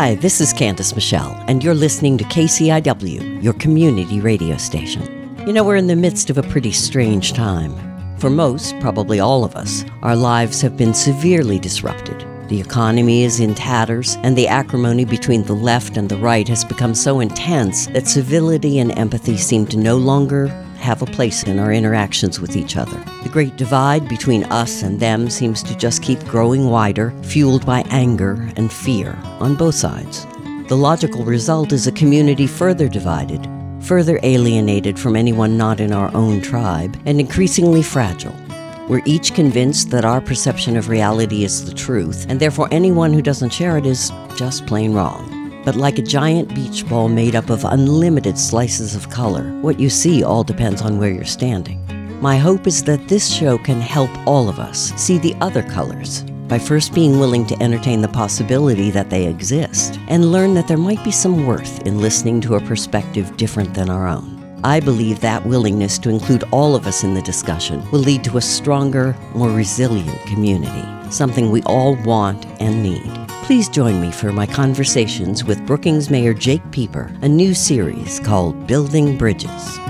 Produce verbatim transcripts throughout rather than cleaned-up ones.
Hi, this is Candace Michelle, and you're listening to K C I W, your community radio station. You know, we're in the midst of a pretty strange time. For most, probably all of us, our lives have been severely disrupted. The economy is in tatters, and the acrimony between the left and the right has become so intense that civility and empathy seem to no longer have a place in our interactions with each other. The great divide between us and them seems to just keep growing wider, fueled by anger and fear on both sides. The logical result is a community further divided, further alienated from anyone not in our own tribe, and increasingly fragile. We're each convinced that our perception of reality is the truth, and therefore anyone who doesn't share it is just plain wrong. But like a giant beach ball made up of unlimited slices of color, what you see all depends on where you're standing. My hope is that this show can help all of us see the other colors by first being willing to entertain the possibility that they exist and learn that there might be some worth in listening to a perspective different than our own. I believe that willingness to include all of us in the discussion will lead to a stronger, more resilient community, something we all want and need. Please join me for my conversations with Brookings Mayor Jake Pieper, a new series called Building Bridges.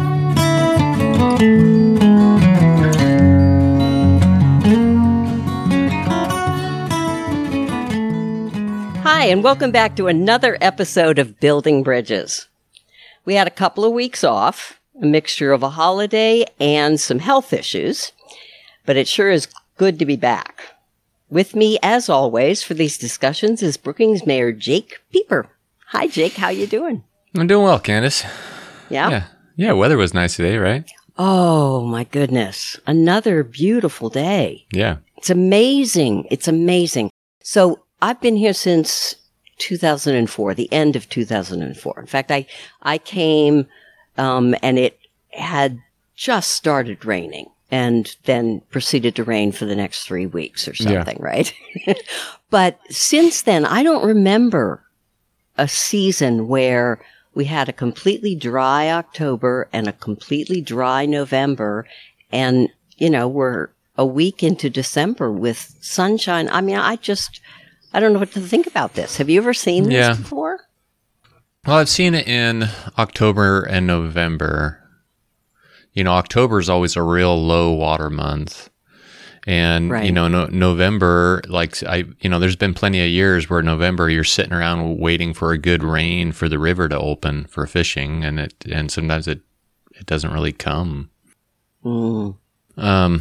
Hi, and welcome back to another episode of Building Bridges. We had a couple of weeks off, a mixture of a holiday and some health issues, but it sure is good to be back. With me, as always, for these discussions is Brookings Mayor Jake Pieper. Hi, Jake. How you doing? I'm doing well, Candace. Yeah? Yeah, yeah weather was nice today, right? Oh, my goodness. Another beautiful day. Yeah. It's amazing. It's amazing. So I've been here since two thousand four, the end of two thousand four. In fact, I, I came um, and it had just started raining. And then proceeded to rain for the next three weeks or something, yeah. Right? But since then, I don't remember a season where we had a completely dry October and a completely dry November. And, you know, we're a week into December with sunshine. I mean, I just, I don't know what to think about this. Have you ever seen this yeah. before? Well, I've seen it in October and November. You know, October is always a real low water month. And, right. you know, no, November, like, I, you know, there's been plenty of years where November you're sitting around waiting for a good rain for the river to open for fishing. And it, and sometimes it, it doesn't really come. Mm. Um,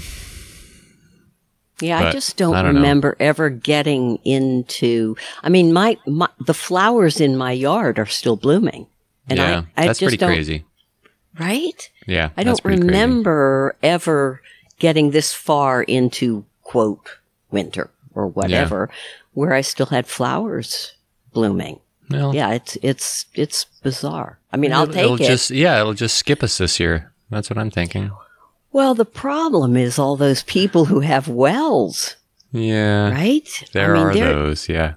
yeah, I just don't, I don't remember know. ever getting into, I mean, my, my, the flowers in my yard are still blooming. And yeah, I, I that's just pretty don't, crazy. Right? Yeah. I don't remember crazy. ever getting this far into, quote, winter or whatever, yeah. where I still had flowers blooming. Well, yeah, it's it's it's bizarre. I mean, I'll take it'll it. Just, yeah, it'll just skip us this year. That's what I'm thinking. Well, the problem is all those people who have wells. Yeah. Right? There I mean, are those, yeah.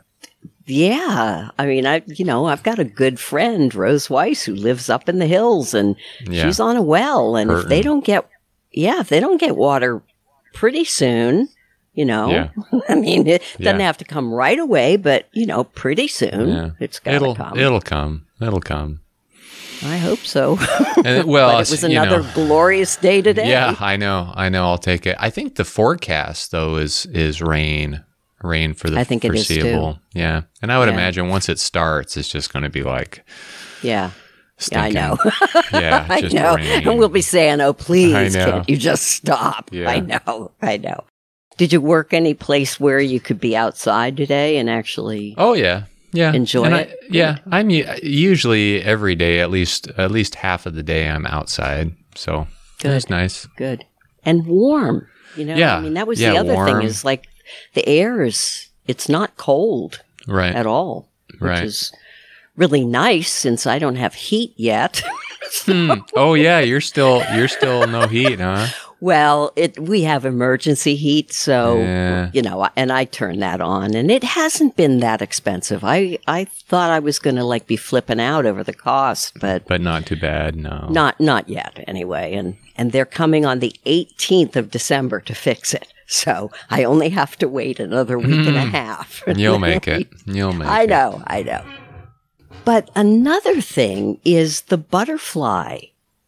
Yeah. I mean, I, you know, I've got a good friend, Rose Weiss, who lives up in the hills and yeah. she's on a well. And Hurting. if they don't get, yeah, if they don't get water pretty soon, you know, yeah. I mean, it doesn't yeah. have to come right away, but, you know, pretty soon yeah. it's got to come. It'll come. It'll come. I hope so. And, well, but it was another you know, glorious day today. Yeah, I know. I know. I'll take it. I think the forecast, though, is, is rain. Rain for the I think foreseeable. It is too. Yeah. And I would yeah. imagine once it starts, it's just going to be like, yeah. Stinking. Yeah, I know. yeah, I just know. rain. And we'll be saying, oh, please, I know. can't you just stop? Yeah. I know. I know. Did you work any place where you could be outside today and actually Oh, yeah. Yeah. enjoy and it? I, yeah. I'm usually every day, at least at least half of the day, I'm outside. So Good. That's nice. Good. And warm. You know, yeah. I mean, that was yeah, the other warm. thing is like the air is, it's not cold right. at all, which right. is really nice since I don't have heat yet. so, hmm. Oh yeah, you're still you're still no heat, huh? Well, it we have emergency heat, so yeah. you know, and I turn that on, and it hasn't been that expensive. I I thought I was going to like be flipping out over the cost, but but not too bad, no. Not not yet, anyway. And and they're coming on the eighteenth of December to fix it. So I only have to wait another week mm. and a half. You'll make it. You'll make I it. know, I know. But another thing is the butterfly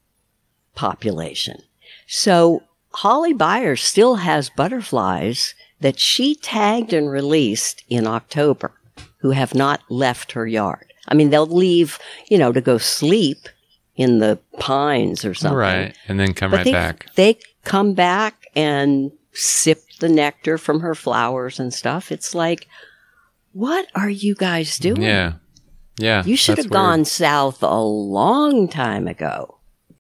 population. So Holly Byers still has butterflies that she tagged and released in October who have not left her yard. I mean, they'll leave, you know, to go sleep in the pines or something. Right, and then come but right they, back. They come back and sip the nectar from her flowers and stuff. It's like, what are you guys doing? Yeah. Yeah. You should have gone south a long time ago.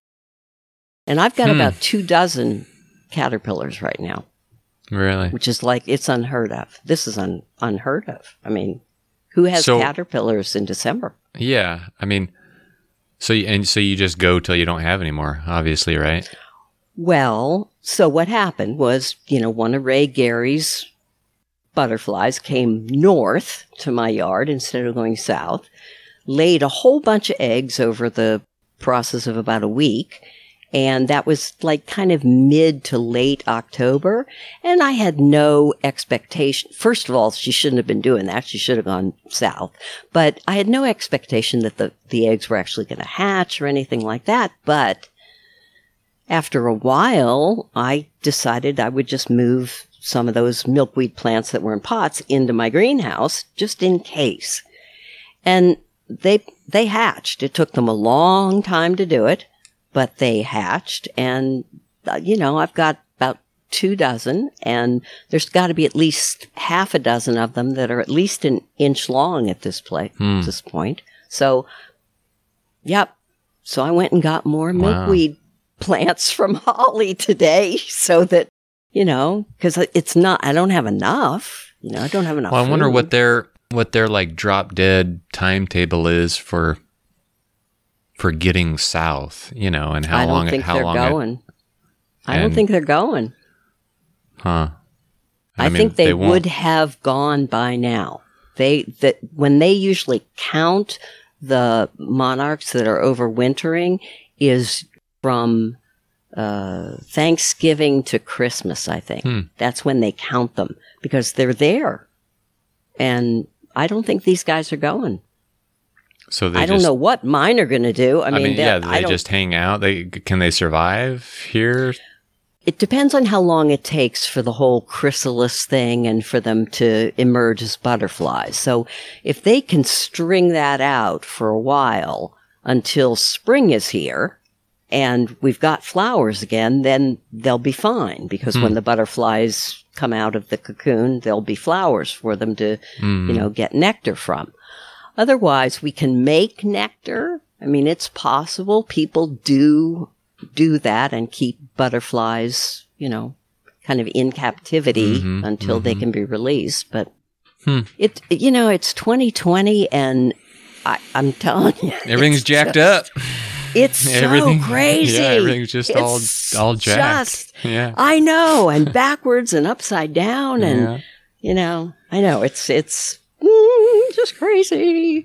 And I've got hmm. about two dozen caterpillars right now. Really? Which is like, it's unheard of. This is un- unheard of. I mean, who has so, caterpillars in December? Yeah. I mean, so you, and so you just go till you don't have any more, obviously, right? Well, so what happened was, you know, one of Ray Gary's butterflies came north to my yard instead of going south, laid a whole bunch of eggs over the process of about a week. And that was like kind of mid to late October. And I had no expectation. First of all, she shouldn't have been doing that. She should have gone south. But I had no expectation that the, the eggs were actually going to hatch or anything like that. But after a while, I decided I would just move some of those milkweed plants that were in pots into my greenhouse just in case. And they, they hatched. It took them a long time to do it. But they hatched, and, uh, you know, I've got about two dozen, and there's got to be at least half a dozen of them that are at least an inch long at this, play, hmm. this point. So, yep. So I went and got more milkweed wow. plants from Holly today so that, you know, because it's not, I don't have enough. You know, I don't have enough Well, I food. wonder what their, what their, like, drop-dead timetable is for... for getting south, you know, and how I don't long think it, how they're long going. It, I don't think they're going. Huh. I, I mean, think they, they would have gone by now. They that when they usually count the monarchs that are overwintering is from uh, Thanksgiving to Christmas, I think. Hmm. That's when they count them because they're there. And I don't think these guys are going. So they I don't just, know what mine are going to do. I, I mean, mean yeah, they just hang out. They can they survive here? It depends on how long it takes for the whole chrysalis thing and for them to emerge as butterflies. So if they can string that out for a while until spring is here and we've got flowers again, then they'll be fine because hmm. when the butterflies come out of the cocoon, there'll be flowers for them to, hmm. you know, get nectar from. Otherwise, we can make nectar. I mean, it's possible. People do do that and keep butterflies, you know, kind of in captivity mm-hmm, until mm-hmm. they can be released. But hmm. it, it, you know, it's twenty twenty, and I, I'm telling you, everything's jacked just, up. It's so crazy. Yeah, everything's just it's all all jacked. Just, yeah, I know, and backwards and upside down, and yeah. you know, I know it's it's. Mm, just crazy.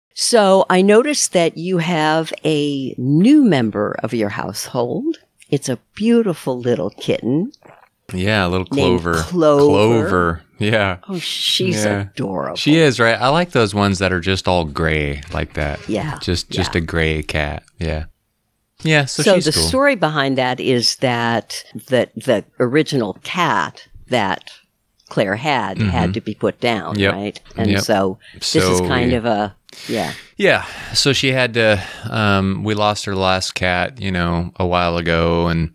So I noticed that you have a new member of your household. It's a beautiful little kitten. Yeah, a little Clover. Clover. Clover. Yeah. Oh, she's yeah. adorable. She is, right? I like those ones that are just all gray like that. Yeah. Just just yeah. a gray cat. Yeah. Yeah, so, so she's the cool. story behind that is that the, the original cat that Claire had mm-hmm. had to be put down, yep. right? And yep. so this so, is kind yeah. of a, yeah. Yeah. So she had to, um, we lost her last cat, you know, a while ago, and,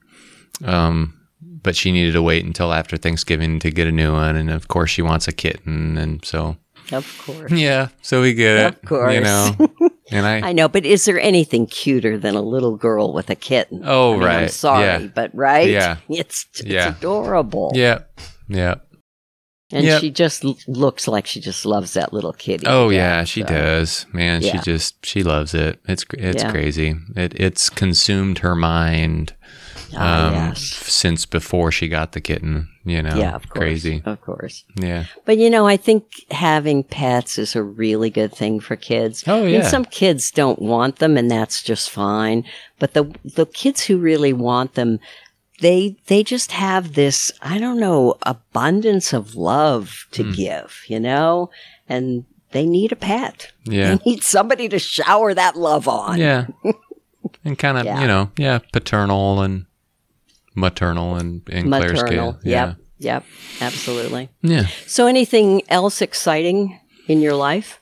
um, but she needed to wait until after Thanksgiving to get a new one. And of course she wants a kitten. And so. Of course. Yeah. So we get it. Of course. You know. And I, I know, but is there anything cuter than a little girl with a kitten? Oh, I mean, right. I'm sorry, yeah. but right? Yeah. It's, it's yeah. adorable. Yeah. Yeah. And yep. she just l- looks like she just loves that little kitty. Oh death, yeah, she so. does. Man, yeah. she just she loves it. It's it's yeah. crazy. It it's consumed her mind ah, um, yes. since before she got the kitten. You know, yeah, of course, crazy. Of course. Yeah. But you know, I think having pets is a really good thing for kids. Oh yeah. I mean, some kids don't want them, and that's just fine. But the the kids who really want them, They they just have this, I don't know, abundance of love to mm. give, you know? And they need a pet. Yeah. They need somebody to shower that love on. Yeah. And kind of, yeah. you know, yeah, paternal and maternal and in Claire's case. Maternal. Yeah. Yep. Yep. Absolutely. Yeah. So anything else exciting in your life?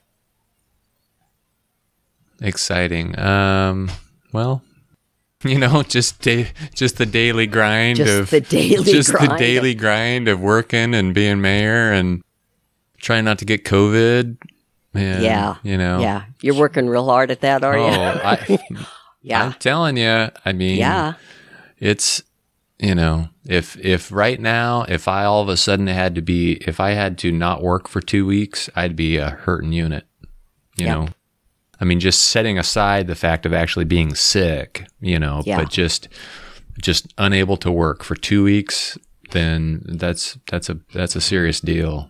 Exciting. Um, well, you know, just da- just the daily grind just of the daily just grind. the daily grind of working and being mayor and trying not to get COVID. And, yeah. You know. Yeah. You're working real hard at that, are oh, you? I, yeah. I'm telling you. I mean, yeah. It's, you know, if if right now, if I all of a sudden had to be, if I had to not work for two weeks, I'd be a hurting unit. You yep. know. I mean, just setting aside the fact of actually being sick, you know, yeah. but just just unable to work for two weeks, then that's that's a that's a serious deal.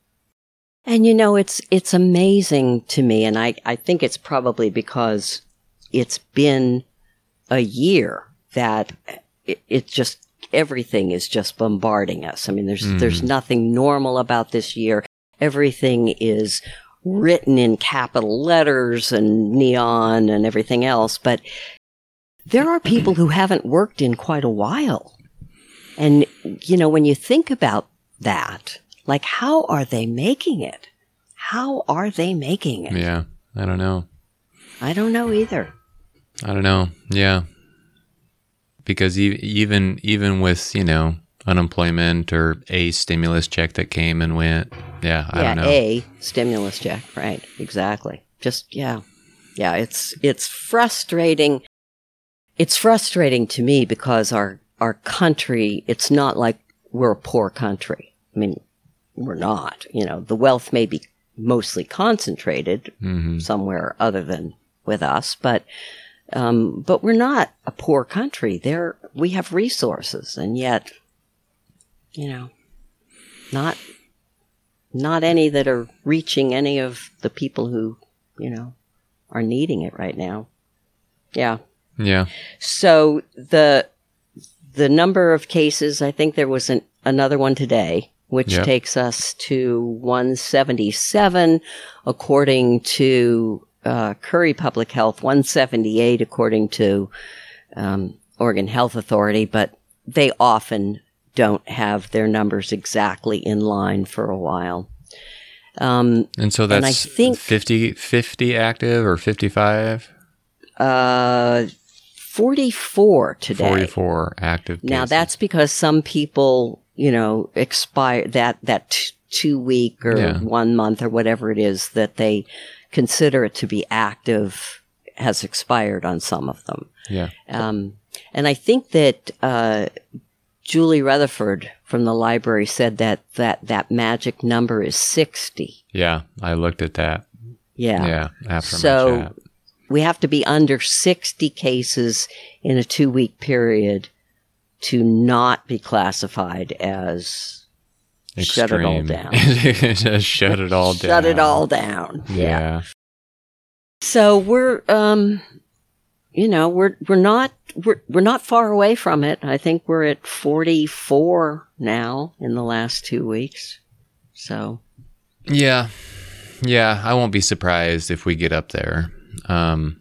And you know, it's it's amazing to me, and I, I think it's probably because it's been a year that it, it just everything is just bombarding us. I mean, there's mm. there's nothing normal about this year. Everything is written in capital letters and neon and everything else, but there are people who haven't worked in quite a while. And, you know, when you think about that, like, how are they making it? How are they making it? Yeah, I don't know. I don't know either. I don't know. Yeah. Because e- even even with, you know, unemployment or a stimulus check that came and went. Yeah, I yeah, don't know. a stimulus check, right? Exactly. Just yeah, yeah. It's it's frustrating. It's frustrating to me because our our country. It's not like we're a poor country. I mean, we're not. You know, the wealth may be mostly concentrated mm-hmm. somewhere other than with us, but um, but we're not a poor country. There, we have resources, and yet. You know, not not any that are reaching any of the people who, you know, are needing it right now. Yeah. Yeah. So the the number of cases, I think there was an, another one today, which yep. takes us to one seventy-seven, according to uh, Curry Public Health, one seventy-eight, according to um, Oregon Health Authority, but they often don't have their numbers exactly in line for a while. Um, and so that's and I think, fifty, fifty active or fifty-five? Uh, forty-four today. forty-four active cases. Now that's because some people, you know, expire that, that t- two week or yeah. one month or whatever it is that they consider it to be active has expired on some of them. Yeah. Um, and I think that, uh, Julie Rutherford from the library said that, that that magic number is sixty. Yeah, I looked at that. Yeah. Yeah, after so my chat. We have to be under sixty cases in a two-week period to not be classified as extreme. Shut it all down. Just shut it all down. Shut it all down. Yeah. yeah. So we're, um, you know, we're we're not we're we're not far away from it. I think we're at forty-four now in the last two weeks. So, yeah, yeah, I won't be surprised if we get up there. Um,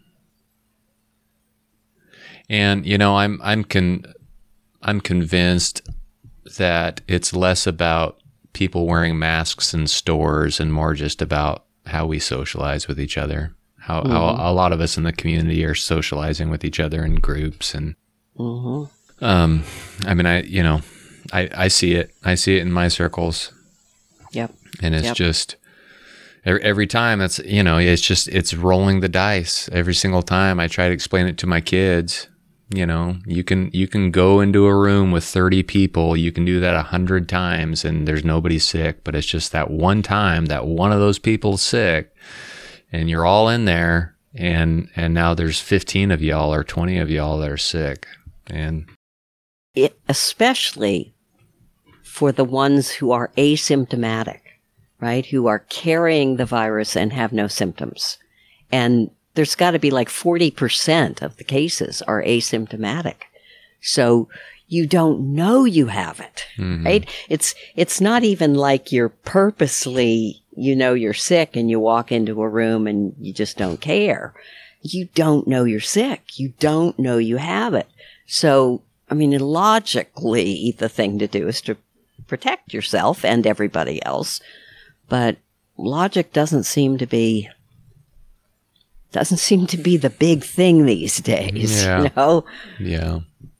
and you know, I'm I'm con I'm convinced that it's less about people wearing masks in stores and more just about how we socialize with each other. How, mm-hmm. how a lot of us in the community are socializing with each other in groups. And, mm-hmm. um, I mean, I, you know, I, I see it. I see it in my circles. Yep. And it's yep. just every, every time it's, you know, it's just, it's rolling the dice every single time. I try to explain it to my kids. You know, you can, you can go into a room with thirty people. You can do that a hundred times and there's nobody sick, but it's just that one time that one of those people's sick. And you're all in there, and and now there's fifteen of y'all or twenty of y'all that are sick. And it, especially for the ones who are asymptomatic, right? Who are carrying the virus and have no symptoms. And there's got to be like forty percent of the cases are asymptomatic. So you don't know you have it, mm-hmm. right? It's it's not even like you're purposely you know you're sick and you walk into a room and you just don't care. You don't know you're sick. You don't know you have it. So, I mean, logically, the thing to do is to protect yourself and everybody else. But logic doesn't seem to be doesn't seem to be the big thing these days. Yeah. You know? Yeah.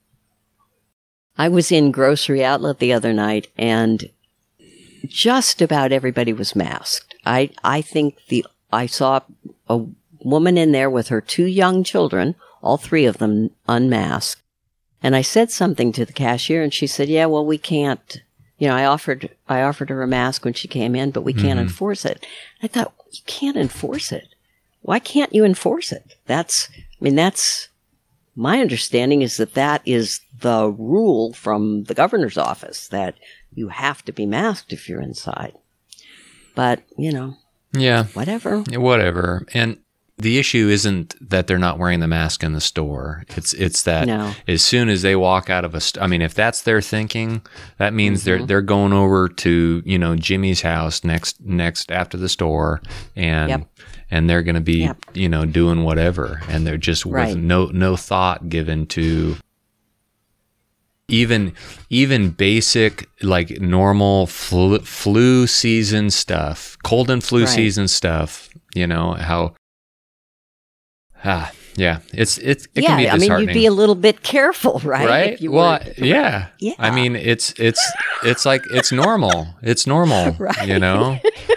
I was in Grocery Outlet the other night, and just about everybody was masked. I I think the I saw a woman in there with her two young children, all three of them unmasked. And I said something to the cashier, and she said, "Yeah, well, we can't. You know, I offered I offered her a mask when she came in, but we can't mm-hmm. enforce it." I thought, you can't enforce it. Why can't you enforce it? That's, I mean, that's, my understanding is that that is the rule from the governor's office, that you have to be masked if you're inside. But, you know, yeah, whatever. Whatever. And the issue isn't that they're not wearing the mask in the store. It's it's that no. as soon as they walk out of a st- I mean, if that's their thinking, that means mm-hmm. they're they're going over to, you know, Jimmy's house next next after the store, and yep. and they're going to be, yep. you know, doing whatever, and they're just with right. no no thought given to even even basic, like, normal flu, flu season stuff, cold and flu right. season stuff. You know how. Ah, yeah, it's it's it yeah, can be disheartening. I mean, you'd be a little bit careful, right? Right? If you well, were, yeah. yeah. I mean, it's it's it's like it's normal. It's normal, right. you know.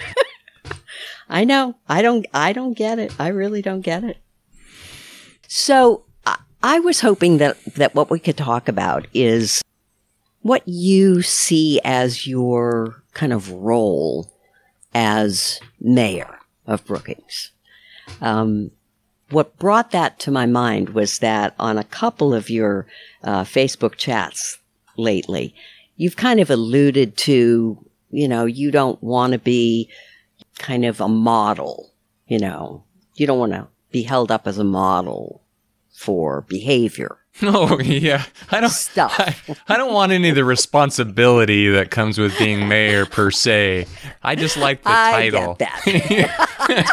I know. I don't. I don't get it. I really don't get it. So I, I was hoping that that what we could talk about is what you see as your kind of role as mayor of Brookings. Um, What brought that to my mind was that on a couple of your uh, Facebook chats lately, you've kind of alluded to, you know, you don't want to be kind of a model, you know, you don't want to be held up as a model for behavior. Oh, yeah. I don't, Stuff. I, I don't want any of the responsibility that comes with being mayor per se. I just like the I title. Get that.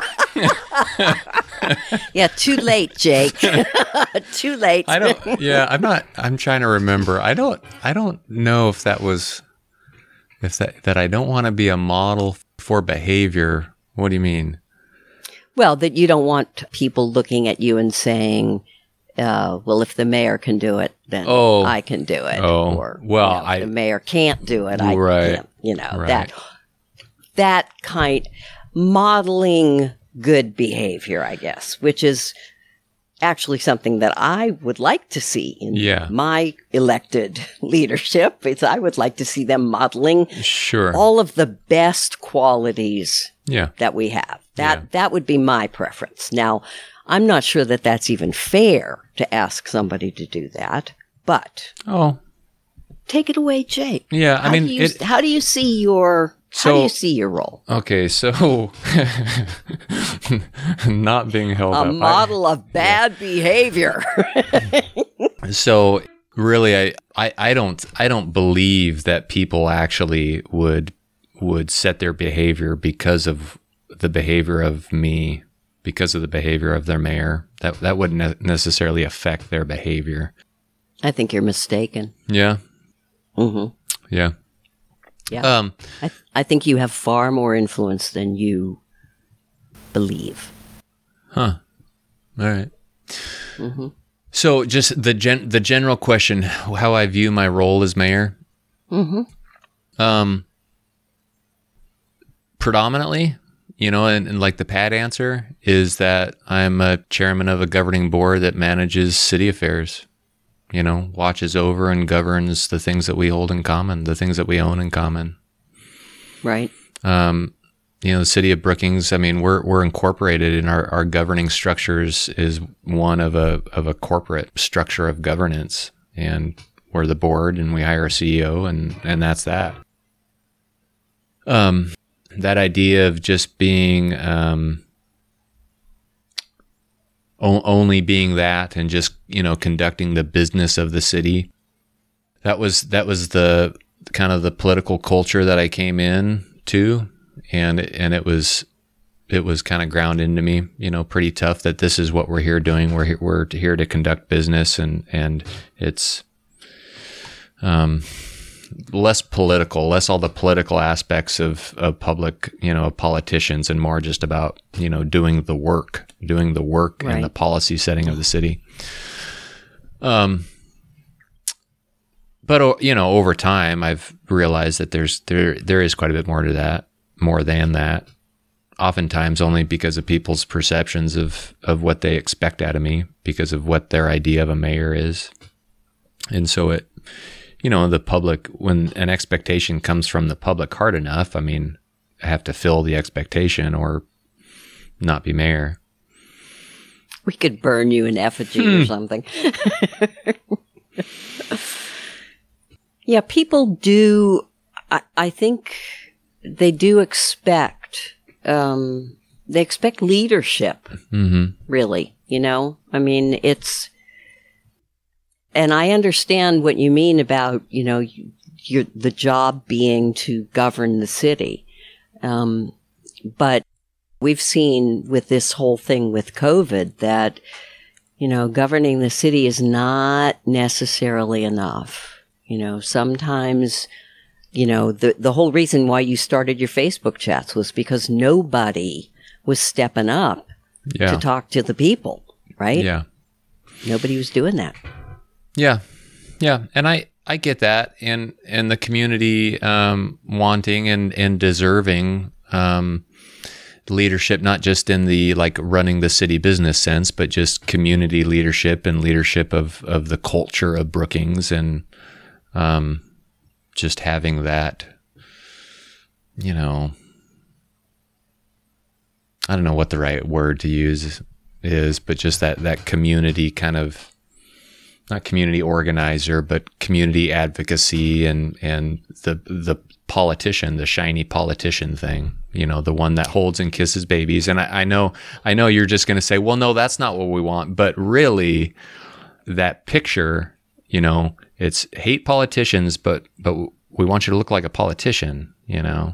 Yeah, too late, Jake. Too late. I don't. Yeah, I'm not. I'm trying to remember. I don't. I don't know if that was. If that that I don't want to be a model for behavior. What do you mean? Well, that you don't want people looking at you and saying, uh, "Well, if the mayor can do it, then oh, I can do it." Oh, or, well, you know, if I, the mayor can't do it. I right, can't. You know right. that that kind modeling good behavior, I guess, which is actually something that I would like to see in yeah. my elected leadership. It's, I would like to see them modeling sure. all of the best qualities yeah. that we have. That yeah. that would be my preference. Now, I'm not sure that that's even fair to ask somebody to do that, but oh, take it away, Jake. Yeah, I how mean, do you, it, how do you see your So, How do you see your role? Okay, so not being held a up. A model I, of bad yeah. behavior. So really, I, I, I don't I don't believe that people actually would would set their behavior because of the behavior of me, because of the behavior of their mayor. That that wouldn't ne- necessarily affect their behavior. I think you're mistaken. Yeah. Mm-hmm. Yeah. Yeah. Um, I, th- I think you have far more influence than you believe. Huh. All right. Mm-hmm. So just the gen- the general question, how I view my role as mayor. Mm-hmm. Um, predominantly, you know, and, and like the pat answer is that I'm a chairman of a governing board that manages city affairs. You know, watches over and governs the things that we hold in common, the things that we own in common. Right. Um, you know, the city of Brookings, I mean, we're we're incorporated in our, our governing structures is one of a of a corporate structure of governance. And we're the board and we hire a C E O and, and that's that. Um, that idea of just being um only being that and just, you know, conducting the business of the city. That was that was the kind of the political culture that I came in to and and it was it was kind of ground into me, you know, pretty tough that this is what we're here doing. We're here, we're here to conduct business, and and it's um less political, less all the political aspects of of public, you know, politicians, and more just about, you know, doing the work, doing the work right. and the policy setting of the city. Um. But, you know, over time, I've realized that there's there there is quite a bit more to that, more than that. Oftentimes only because of people's perceptions of, of what they expect out of me, because of what their idea of a mayor is. And so it, you know, the public, when an expectation comes from the public hard enough, I mean, I have to fill the expectation or not be mayor. We could burn you in effigy hmm. or something. Yeah, people do, I, I think they do expect, um, they expect leadership, mm-hmm. really, you know? I mean, it's, and I understand what you mean about, you know, your, the job being to govern the city. Um, but we've seen with this whole thing with COVID that, you know, governing the city is not necessarily enough. You know, sometimes, you know, the, the whole reason why you started your Facebook chats was because nobody was stepping up yeah. to talk to the people, right? Yeah. Nobody was doing that. Yeah. Yeah. And I, I get that. And, and the community, um, wanting and, and deserving, um, leadership, not just in the like running the city business sense, but just community leadership and leadership of, of the culture of Brookings, and, Um, just having that, you know, I don't know what the right word to use is, but just that, that community kind of, not community organizer, but community advocacy, and, and the, the politician, the shiny politician thing, you know, the one that holds and kisses babies. And I, I know, I know you're just going to say, well, no, that's not what we want. But really that picture, you know, it's hate politicians, but but we want you to look like a politician, you know?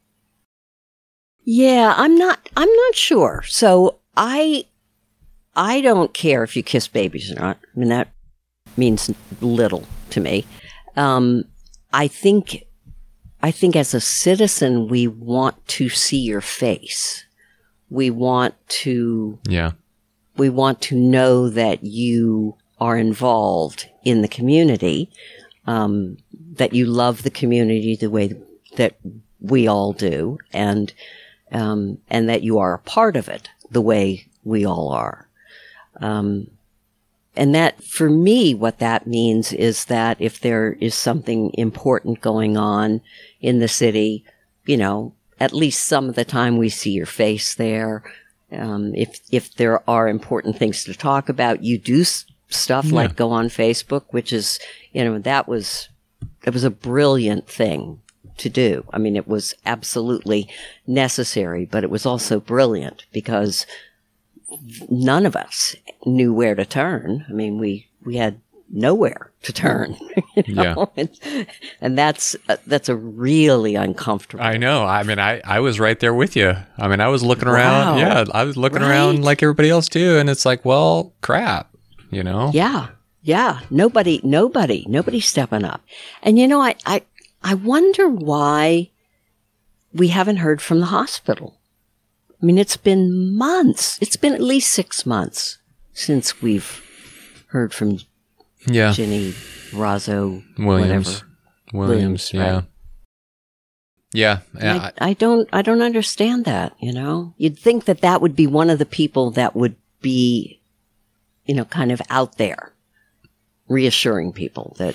Yeah, I'm not I'm not sure. So I I don't care if you kiss babies or not. I mean, that means little to me. Um, I think I think as a citizen, we want to see your face. We want to Yeah. We want to know that you are involved in the community, um, that you love the community the way that we all do, and um, and that you are a part of it the way we all are. Um, and that, for me, what that means is that if there is something important going on in the city, you know, at least some of the time we see your face there. Um, if if there are important things to talk about, you do s- stuff yeah. like go on Facebook, which is, you know, that was, it was a brilliant thing to do. I mean, it was absolutely necessary, but it was also brilliant because none of us knew where to turn. I mean, we, we had nowhere to turn, you know? Yeah. And, and that's, uh, that's a really uncomfortable. I know. I mean, I, I was right there with you. I mean, I was looking around. Wow. Yeah. I was looking right? around like everybody else too. And it's like, well, crap. You know? Yeah. Yeah. Nobody, nobody, nobody stepping up. And you know, I, I, I wonder why we haven't heard from the hospital. I mean, it's been months. It's been at least six months since we've heard from yeah. Ginny, Razzo, Williams. whatever. Williams, Williams yeah. Right? Yeah. yeah I, I don't, I don't understand that, you know? You'd think that that would be one of the people that would be, you know, kind of out there, reassuring people that.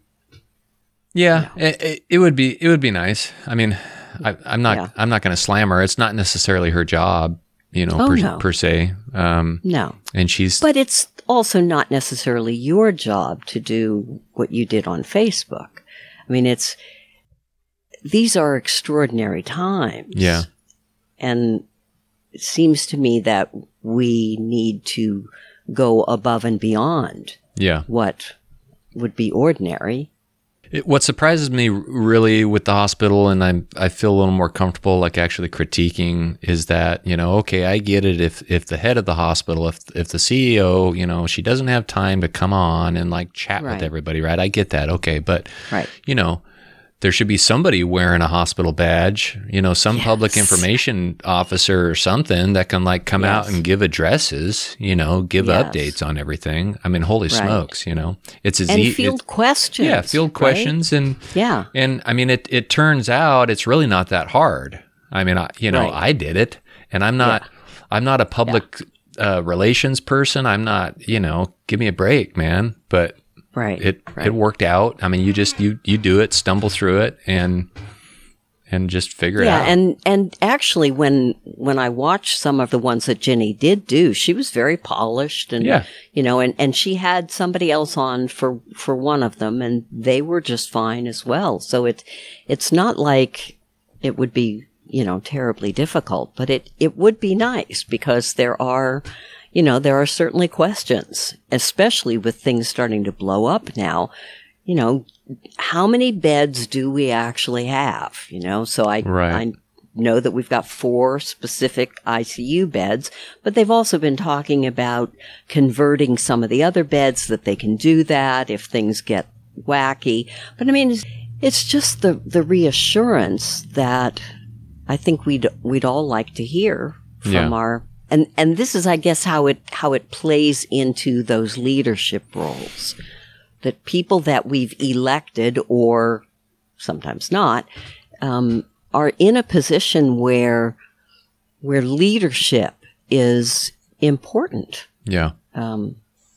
Yeah, you know. it, it would be it would be nice. I mean, I, I'm not yeah. I'm not going to slam her. It's not necessarily her job, you know, oh, per, no. per se. Um, no, and she's. But it's also not necessarily your job to do what you did on Facebook. I mean, it's these are extraordinary times. Yeah, and it seems to me that we need to go above and beyond yeah. what would be ordinary. It, what surprises me really with the hospital, and I I feel a little more comfortable like actually critiquing, is that, you know, okay, I get it if if the head of the hospital, if if the C E O, you know, she doesn't have time to come on and like chat right. with everybody, right? I get that, okay, but right. you know, there should be somebody wearing a hospital badge, you know, some yes. public information officer or something that can like come yes. out and give addresses, you know, give yes. updates on everything. I mean, holy right. smokes, you know, it's as and e- field it, questions. Yeah, field right? questions, and yeah, and I mean, it it turns out it's really not that hard. I mean, I, you know, right. I did it, and I'm not, yeah. I'm not a public yeah. uh, relations person. I'm not, you know, give me a break, man. But Right. It right. it worked out. I mean, you just you you do it, stumble through it, and and just figure yeah, it out. Yeah, and and actually, when when I watched some of the ones that Ginny did do, she was very polished, and yeah. you know, and and she had somebody else on for for one of them, and they were just fine as well. So it it's not like it would be, you know, terribly difficult, but it it would be nice, because there are. You know, there are certainly questions, especially with things starting to blow up now. You know, how many beds do we actually have? You know, so I, right. I know that we've got four specific I C U beds, but they've also been talking about converting some of the other beds, that they can do that if things get wacky. But I mean, it's, it's just the, the reassurance that I think we'd, we'd all like to hear from yeah. our And and this is, I guess, how it how it plays into those leadership roles. That people that we've elected, or sometimes not, um, are in a position where where leadership is important. Yeah. Um,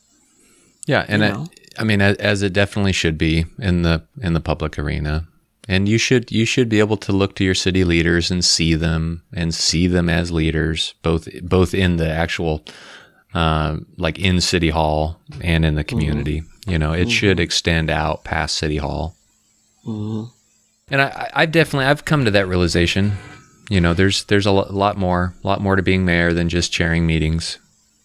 yeah, and it, I mean, as it definitely should be in the in the public arena. And you should you should be able to look to your city leaders and see them and see them as leaders, both both in the actual, uh, like in City Hall and in the community. Mm-hmm. You know, it mm-hmm. should extend out past City Hall. Mm-hmm. And I, I definitely I've come to that realization. You know, there's there's a lot more lot more to being mayor than just chairing meetings.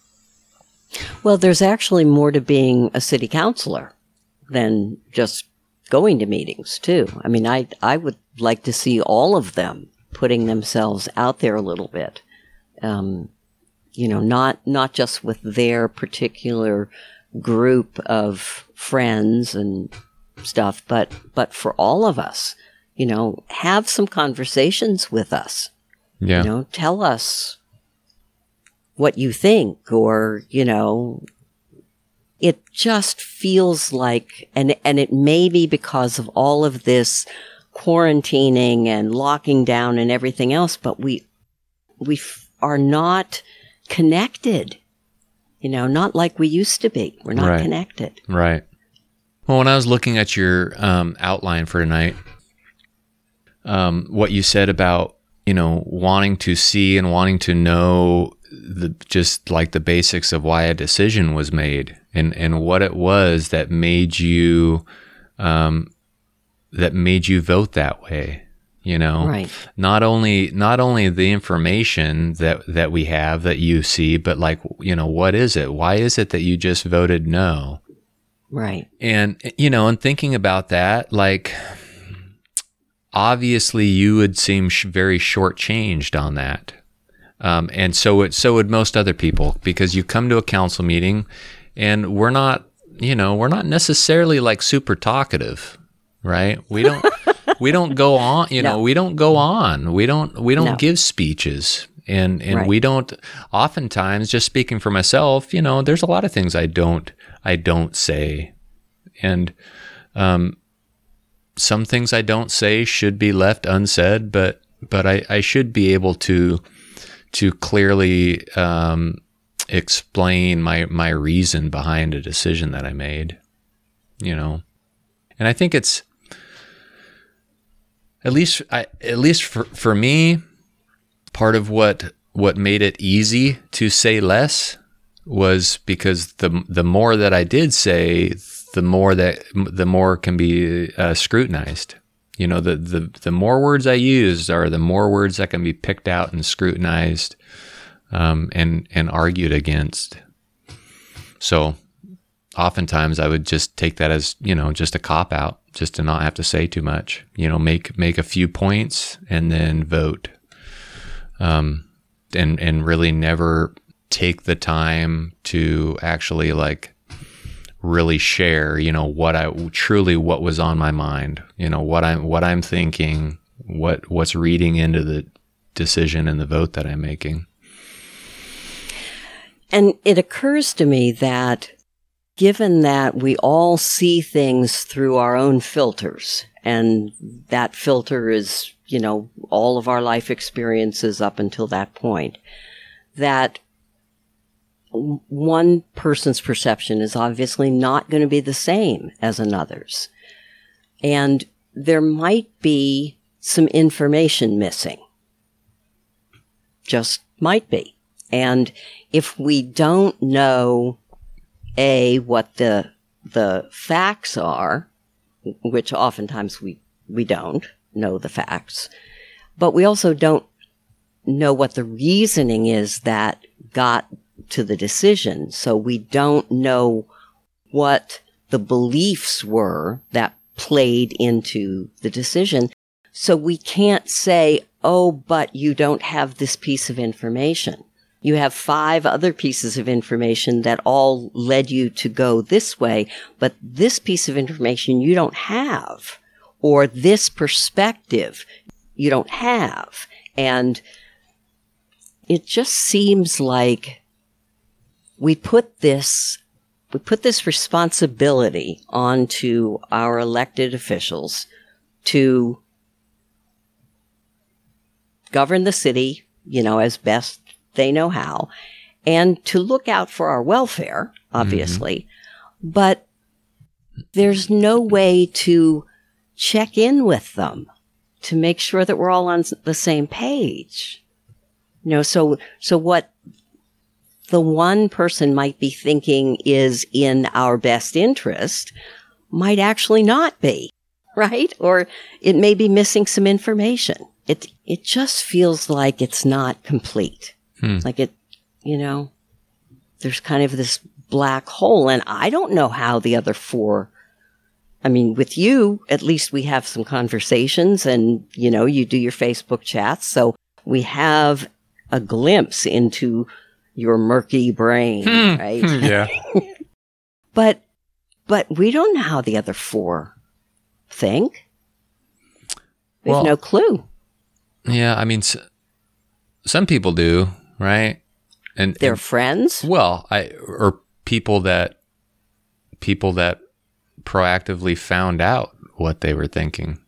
Well, there's actually more to being a city councilor than just going to meetings too. I mean, I I would like to see all of them putting themselves out there a little bit. Um, you know, not not just with their particular group of friends and stuff, but but for all of us. You know, have some conversations with us. Yeah. You know, tell us what you think, or, you know, it just feels like, and, and it may be because of all of this quarantining and locking down and everything else, but we, we f- are not connected, you know, not like we used to be. We're not right. connected. Right. Well, when I was looking at your um, outline for tonight, um, what you said about, you know, wanting to see and wanting to know the, just like the basics of why a decision was made, and, and what it was that made you, um, that made you vote that way, you know, right. not only, not only the information that, that we have that you see, but like, you know, what is it? Why is it that you just voted no? Right. And, you know, and thinking about that, like, obviously you would seem sh- very shortchanged on that. Um, and so it, so would most other people, because you come to a council meeting and we're not, you know, we're not necessarily like super talkative, right? We don't, we don't go on, you know, no. we don't go on, we don't, we don't no. give speeches, and, and right. we don't, oftentimes, just speaking for myself, you know, there's a lot of things I don't, I don't say. And, um, some things I don't say should be left unsaid, but, but I, I should be able to, to clearly um, explain my, my reason behind a decision that I made, you know. And I think it's, at least I, at least for, for me, part of what what made it easy to say less was because the the more that I did say, the more that the more can be uh, scrutinized. You know, the, the, the more words I use are the more words that can be picked out and scrutinized, um, and, and argued against. So oftentimes I would just take that as, you know, just a cop out. just to not have to say too much. You know, make make a few points and then vote. Um, and and really never take the time to actually like really share, you know, what I truly what was on my mind, you know, what I'm what I'm thinking, what what's reading into the decision and the vote that I'm making. And it occurs to me that given that we all see things through our own filters, and that filter is, you know, all of our life experiences up until that point, that one person's perception is obviously not going to be the same as another's. And there might be some information missing. Just might be. And if we don't know, A, what the the facts are, which oftentimes we, we don't know the facts, but we also don't know what the reasoning is that got to the decision. So we don't know what the beliefs were that played into the decision. So we can't say, oh, but you don't have this piece of information. You have five other pieces of information that all led you to go this way, but this piece of information you don't have, or this perspective you don't have. And it just seems like we put this, we put this responsibility onto our elected officials to govern the city, you know, as best they know how, and to look out for our welfare, obviously. Mm-hmm. But there's no way to check in with them to make sure that we're all on the same page. You know, so, so what the one person might be thinking is in our best interest might actually not be, right? Or it may be missing some information. It, it just feels like it's not complete. Hmm. Like it, you know, there's kind of this black hole, and I don't know how the other four, I mean, with you, at least we have some conversations and, you know, you do your Facebook chats. So we have a glimpse into your murky brain, hmm. right? Yeah. but, but we don't know how the other four think. We well, have no clue. Yeah. I mean, s- some people do. Right. And their and, friends. Well, I, or people that, people that proactively found out what they were thinking.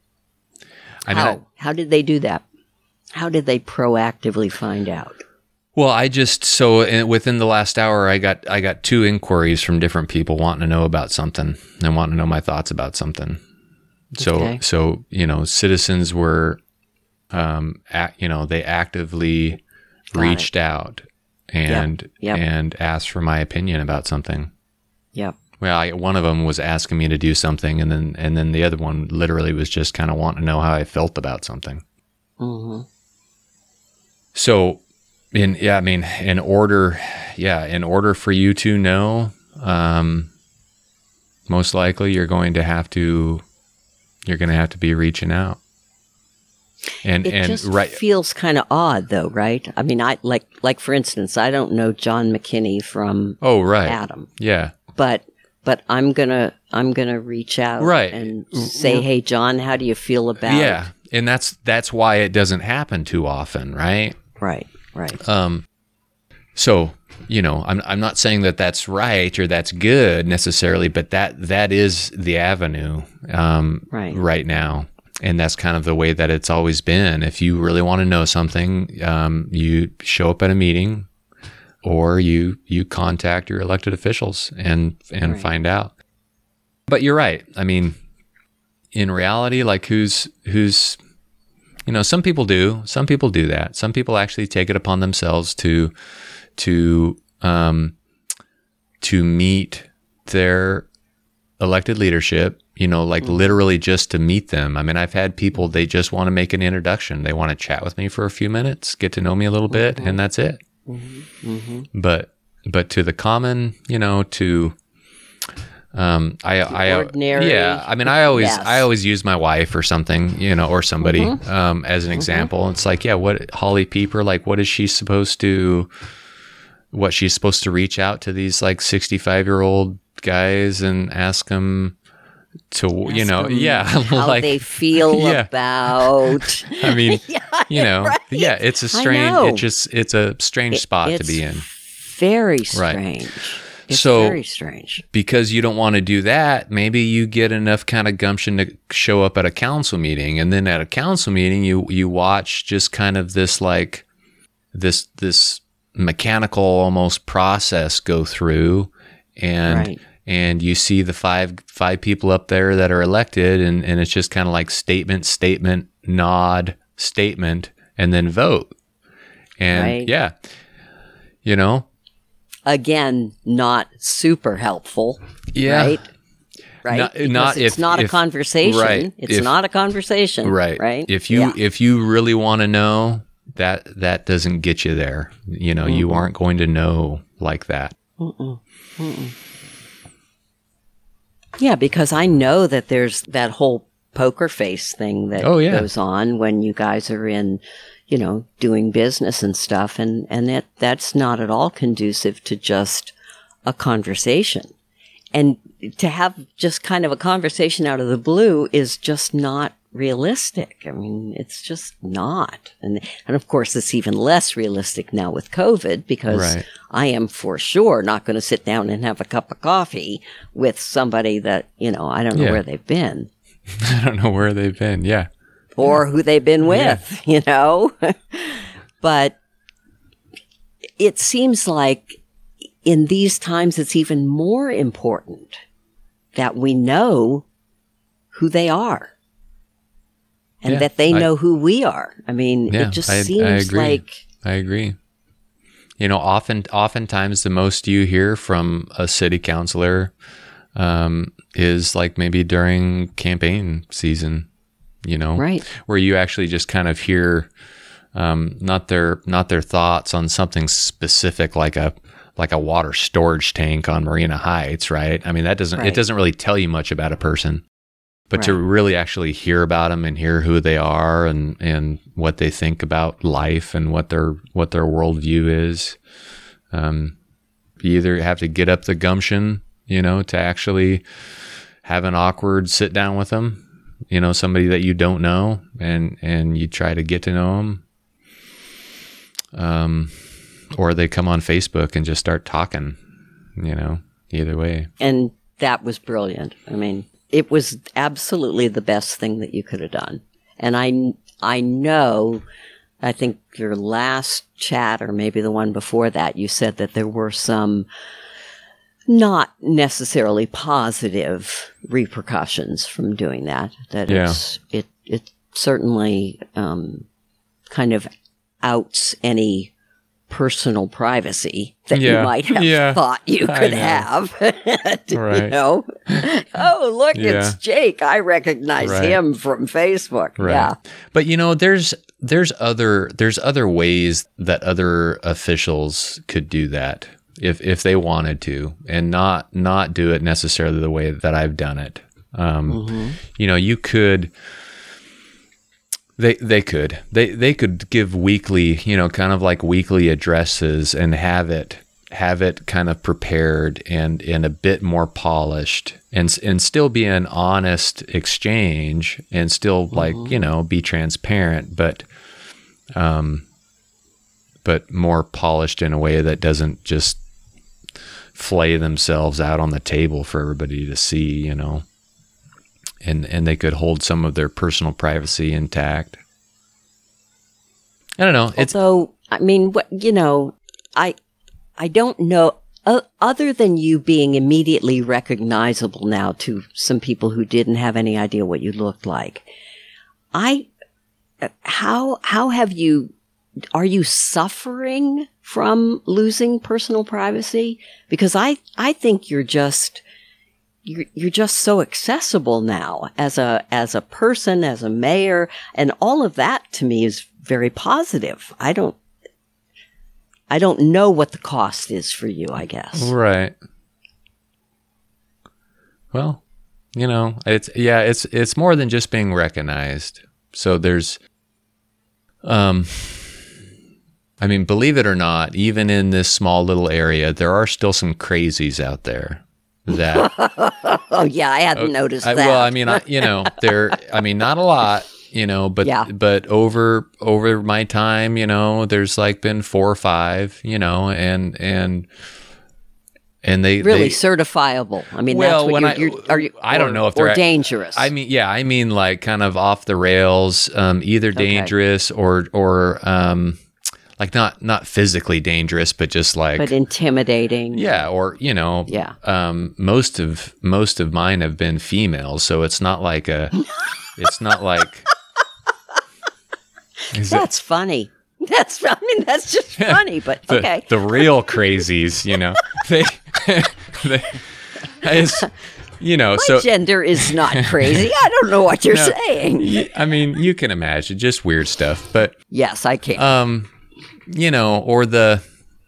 I How? mean, I, How did they do that? How did they proactively find out? Well, I just, so in, within the last hour, I got, I got two inquiries from different people wanting to know about something and wanting to know my thoughts about something. So, okay. so, you know, citizens were, um, act, you know, they actively Got reached it. out and yep. Yep. and asked for my opinion about something. Yep. Well, I, one of them was asking me to do something, and then and then the other one literally was just kind of wanting to know how I felt about something. Mm-hmm. So, in yeah, I mean, in order, yeah, in order for you to know, um, most likely you're going to have to you're going to have to be reaching out. And, it and just right. feels kind of odd, though, right? I mean, I like, like for instance, I don't know John McKinney from oh, right. Adam. Yeah, but but I'm gonna I'm gonna reach out right. and say, hey, John, how do you feel about? Yeah, and that's that's why it doesn't happen too often, right? Right, right. Um, so you know, I'm I'm not saying that that's right or that's good necessarily, but that that is the avenue, um, right, right now. And that's kind of the way that it's always been. If you really want to know something, um, you show up at a meeting, or you you contact your elected officials and and right. find out. But you're right. I mean, in reality, like who's who's, you know, some people do. Some people do that. Some people actually take it upon themselves to to um, to meet their elected leadership. You know, like mm-hmm. literally just to meet them. I mean, I've had people, they just want to make an introduction. They want to chat with me for a few minutes, get to know me a little bit, mm-hmm. and that's it. Mm-hmm. Mm-hmm. But, but to the common, you know, to, Um, I, I, ordinary. Yeah. I mean, I always, yes. I always use my wife or something, you know, or somebody, mm-hmm. um, as an mm-hmm. example. It's like, yeah, what Holly Pieper, like, what is she supposed to, what she's supposed to reach out to these like sixty-five year old guys and ask them to, ask you know, yeah, how like they feel yeah. about, I mean, yeah, you know, right? yeah, it's a strange, it's just, it's a strange it, spot to be in. Very strange. Right. It's so, very strange. Because you don't want to do that, maybe you get enough kind of gumption to show up at a council meeting, and then at a council meeting, you you watch just kind of this like this this mechanical almost process go through, and right. and you see the five five people up there that are elected, and and it's just kind of like statement, statement, nod, statement, and then vote, and right. yeah, you know. Again, not super helpful, yeah. right? Right? Not, because not it's if, not if, a conversation. Right, it's if, not a conversation, right? Right? If you yeah. if you really want to know, that that doesn't get you there. You know, mm-mm. you aren't going to know like that. Mm-mm. Mm-mm. Yeah, because I know that there's that whole poker face thing that oh, yeah. goes on when you guys are in, you know, doing business and stuff. And, and that, that's not at all conducive to just a conversation. And to have just kind of a conversation out of the blue is just not realistic. I mean, it's just not. And, and of course, it's even less realistic now with COVID because right. I am for sure not going to sit down and have a cup of coffee with somebody that, you know, I don't know yeah. where they've been. I don't know where they've been. Yeah. Or who they've been with, yeah. you know? But it seems like in these times, it's even more important that we know who they are and yeah, that they know I, who we are. I mean, yeah, it just I, seems I agree. like... I agree. You know, often, oftentimes the most you hear from a city councilor um, is like maybe during campaign season. You know, right. where you actually just kind of hear um, not their not their thoughts on something specific, like a like a water storage tank on Marina Heights, right? I mean, that doesn't right. it doesn't really tell you much about a person, but right. to really actually hear about them and hear who they are and, and what they think about life and what their what their worldview is, um, you either have to get up the gumption, you know, to actually have an awkward sit down with them. You know, somebody that you don't know, and, and you try to get to know them. Um, or they come on Facebook and just start talking, you know, either way. And that was brilliant. I mean, it was absolutely the best thing that you could have done. And I, I know, I think your last chat, or maybe the one before that, you said that there were some not necessarily positive repercussions from doing that. That yeah. it's, it it certainly um, kind of outs any personal privacy that yeah. you might have yeah. thought you could have. Right. You know, oh look, yeah. it's Jake. I recognize right. him from Facebook. Right. Yeah, but you know, there's there's other there's other ways that other officials could do that. If if they wanted to, and not not do it necessarily the way that I've done it, um, mm-hmm. you know, you could. They they could they they could give weekly, you know, kind of like weekly addresses and have it have it kind of prepared and and a bit more polished, and and still be an honest exchange, and still like mm-hmm. you know be transparent, but um, but more polished in a way that doesn't just flay themselves out on the table for everybody to see, you know, and and they could hold some of their personal privacy intact. I don't know. It's so. I mean, what you know, I I don't know. Uh, other than you being immediately recognizable now to some people who didn't have any idea what you looked like, I how how have you? Are you suffering from losing personal privacy? Because I, I think you're just, you're, you're just so accessible now as a, as a person, as a mayor, and all of that to me is very positive. I don't, I don't know what the cost is for you, I guess. Right. well, you know, it's, yeah, it's, it's more than just being recognized. So there's, um, I mean, believe it or not, even in this small little area, there are still some crazies out there that. Oh yeah, I hadn't uh, noticed I, that. Well, I mean, I, you know, there. I mean, not a lot, you know, but yeah. but over over my time, you know, there's like been four or five, you know, and and and they really they, certifiable. I mean, well, that's what when you're, I, you're, are you, I don't or, know if or they're dangerous. I mean, yeah, I mean, like kind of off the rails, um, either dangerous okay. or or um. Like not not physically dangerous, but just like but intimidating. Yeah, or you know, yeah. Um, most of most of mine have been females, so it's not like a. It's not like. That's it, funny. That's I mean that's just funny, but the, okay. The real crazies, you know, they, they it's, you know, My so gender is not crazy. I don't know what you're no, saying. I mean, you can imagine just weird stuff, but yes, I can. Um. You know, or the,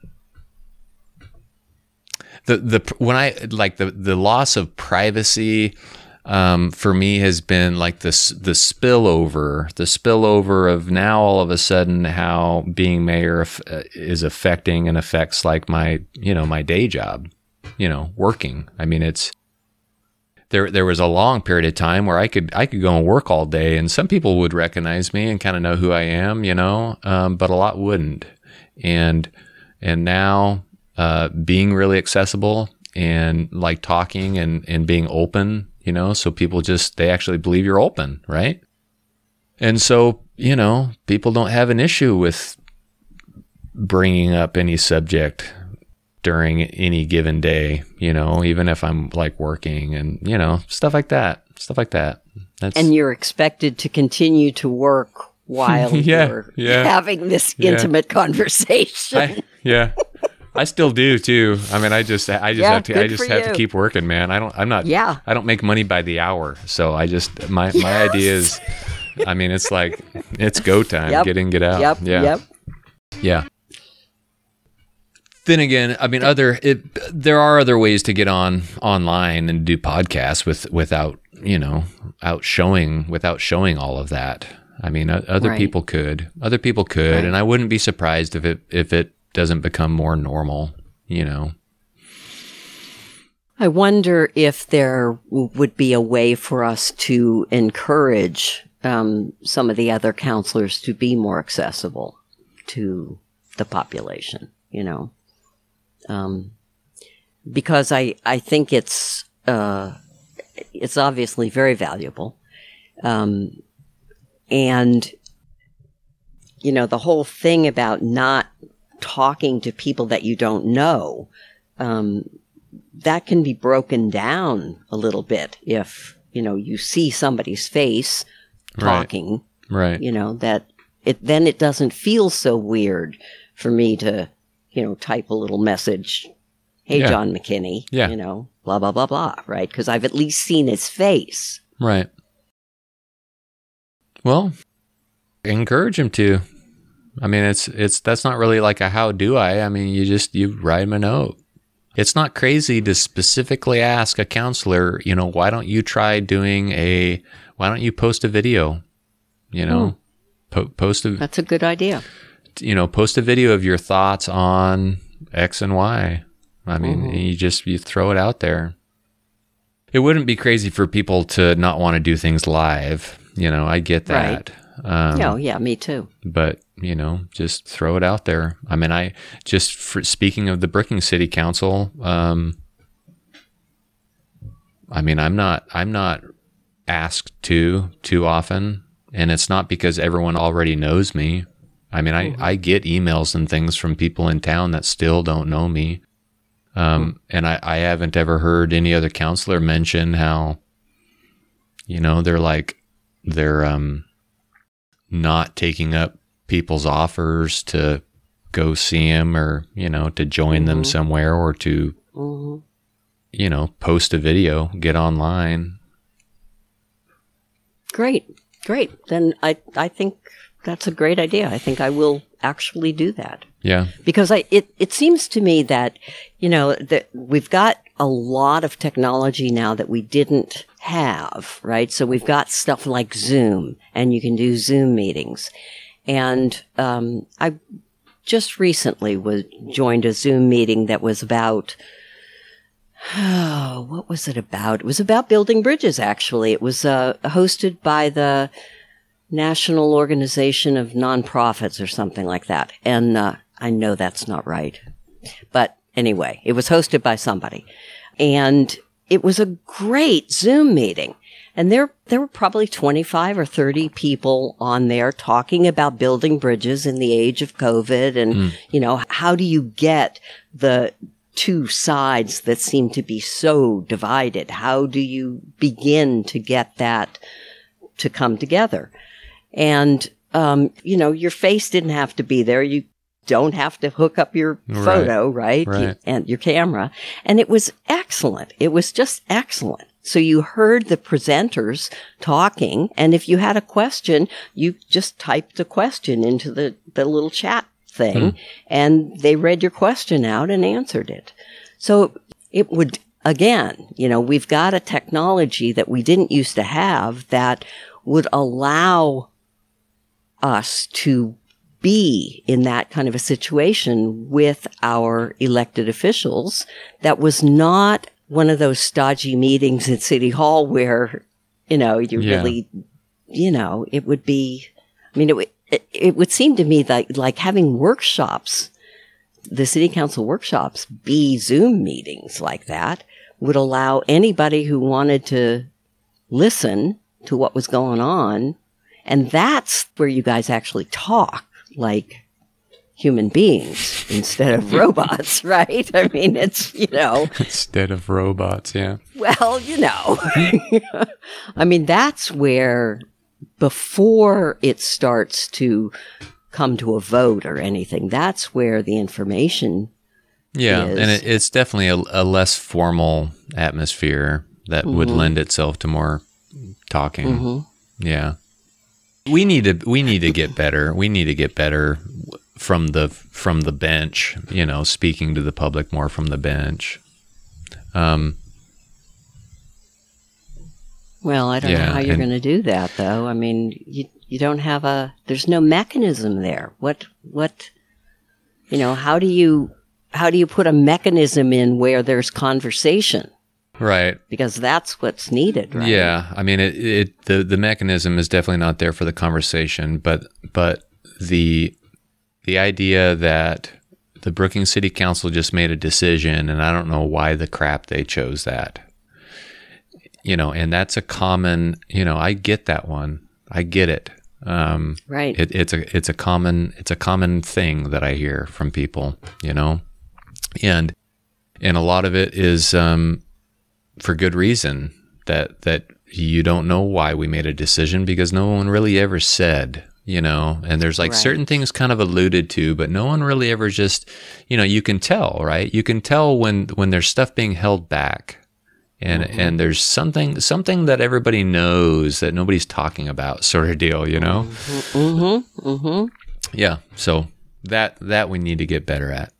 the, the, when I, like the, the loss of privacy, um, for me has been like this, the spillover, the spillover of now all of a sudden how being mayor is affecting and affects like my, you know, my day job, you know, working. I mean, it's, there, there was a long period of time where I could, I could go and work all day and some people would recognize me and kind of know who I am, you know, um, but a lot wouldn't. And, and now, uh, being really accessible and like talking and, and being open, you know, so people just, they actually believe you're open, right? And so, you know, people don't have an issue with bringing up any subject during any given day, you know, even if I'm like working and, you know, stuff like that, stuff like that. That's, and you're expected to continue to work while yeah, you're yeah, having this yeah. intimate conversation. I, yeah. I still do too. I mean, I just, I just yeah, have to, I just have you. to keep working, man. I don't, I'm not, yeah. I don't make money by the hour. So I just, my, yes. my idea is, I mean, it's like, it's go time, yep. get in, get out. Yep. Yeah. Yep. Yeah. Then again, I mean, other it, there are other ways to get on online and do podcasts with without you know out showing without showing all of that. I mean, other right. people could, other people could, right. and I wouldn't be surprised if it if it doesn't become more normal. You know, I wonder if there would be a way for us to encourage um, some of the other counselors to be more accessible to the population. You know. Um, because I, I think it's, uh, it's obviously very valuable. Um, and, you know, the whole thing about not talking to people that you don't know, um, that can be broken down a little bit if, you know, you see somebody's face talking, right? right. You know, that it, then it doesn't feel so weird for me to, you know, type a little message, hey, yeah. John McKinney, yeah. you know, blah, blah, blah, blah, right? Because I've at least seen his face. Right. Well, encourage him to. I mean, it's, it's, that's not really like a how do I? I mean, you just, you write him a note. It's not crazy to specifically ask a counselor, you know, why don't you try doing a, why don't you post a video, you know, mm. po- post a, that's a good idea. You know, post a video of your thoughts on X and Y. I mean, mm-hmm. you just, you throw it out there. It wouldn't be crazy for people to not want to do things live. You know, I get that. Right. Um, oh, yeah, me too. But, you know, just throw it out there. I mean, I just, for, speaking of the Brookings City Council, um, I mean, I'm not, I'm not asked to too often. And it's not because everyone already knows me. I mean, I, mm-hmm. I get emails and things from people in town that still don't know me. Um, mm-hmm. And I, I haven't ever heard any other counselor mention how, you know, they're like, they're um, not taking up people's offers to go see them or, you know, to join mm-hmm. them somewhere or to, mm-hmm. you know, post a video, get online. Great. Great. Then I, I think that's a great idea. I think I will actually do that. Yeah. Because I, it, it seems to me that, you know, that we've got a lot of technology now that we didn't have, right? So we've got stuff like Zoom, and you can do Zoom meetings. And um, I just recently was joined a Zoom meeting that was about, oh, what was it about? It was about building bridges, actually. It was uh, hosted by the National Organization of Nonprofits or something like that. And uh, I know that's not right. But anyway, it was hosted by somebody. And it was a great Zoom meeting. And there, there were probably twenty-five or thirty people on there talking about building bridges in the age of COVID. And, mm. you know, how do you get the two sides that seem to be so divided? How do you begin to get that to come together? And, um, you know, your face didn't have to be there. You don't have to hook up your photo, right? right? You, and your camera. And it was excellent. It was just excellent. So you heard the presenters talking, and if you had a question, you just typed the question into the, the little chat thing, hmm. and they read your question out and answered it. So it would, again, you know, we've got a technology that we didn't used to have that would allow us to be in that kind of a situation with our elected officials. That was not one of those stodgy meetings at City Hall where, you know, you yeah. really, you know, it would be, I mean, it, it, it would seem to me like, like having workshops, the city council workshops be Zoom meetings like that would allow anybody who wanted to listen to what was going on. And that's where you guys actually talk like human beings instead of robots, right? I mean, it's, you know. Instead of robots, yeah. Well, you know. I mean, that's where, before it starts to come to a vote or anything, that's where the information yeah, is. and it, it's definitely a, a less formal atmosphere that mm-hmm. would lend itself to more talking. Mm-hmm. Yeah. We need to we need to get better. We need to get better from the from the bench, you know, speaking to the public more from the bench. Um, well, I don't yeah, know how you're going to do that, though. I mean, you you don't have a there's no mechanism there. What what you know, how do you how do you put a mechanism in where there's conversation? Right. Because that's what's needed, right? Yeah. I mean, it, it the, the mechanism is definitely not there for the conversation, but but the the idea that the Brookings City Council just made a decision, and I don't know why the crap they chose that. You know, and that's a common, you know, I get that one. I get it. Um, right. It, it's a it's a common it's a common thing that I hear from people, you know. And and a lot of it is um for good reason, that that you don't know why we made a decision because no one really ever said, you know, and there's like right. certain things kind of alluded to, but no one really ever just, you know, you can tell, right? You can tell when, when there's stuff being held back and, mm-hmm. and there's something, something that everybody knows that nobody's talking about, sort of deal, you know? Mm-hmm. Mm-hmm. Yeah. So that, that we need to get better at.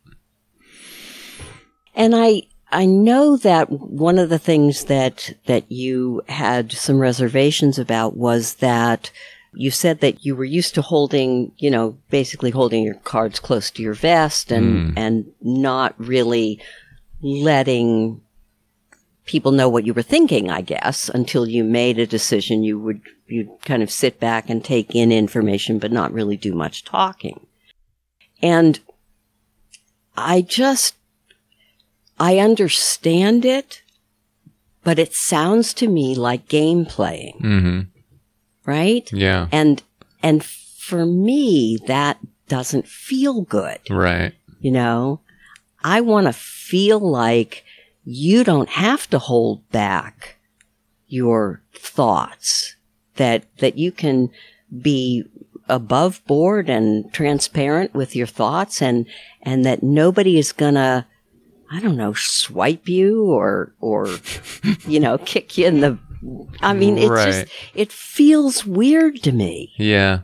And I, I know that one of the things that that you had some reservations about was that you said that you were used to holding, you know, basically holding your cards close to your vest and, mm. and not really letting people know what you were thinking, I guess, until you made a decision. You would you'd kind of sit back and take in information, but not really do much talking. And I just I understand it, but it sounds to me like game playing, mm-hmm. right? Yeah. And, and for me, that doesn't feel good. Right. You know, I want to feel like you don't have to hold back your thoughts, that, that you can be above board and transparent with your thoughts, and, and that nobody is gonna, I don't know, swipe you or, or, you know, kick you in the, I mean, it's right. just, it feels weird to me. Yeah.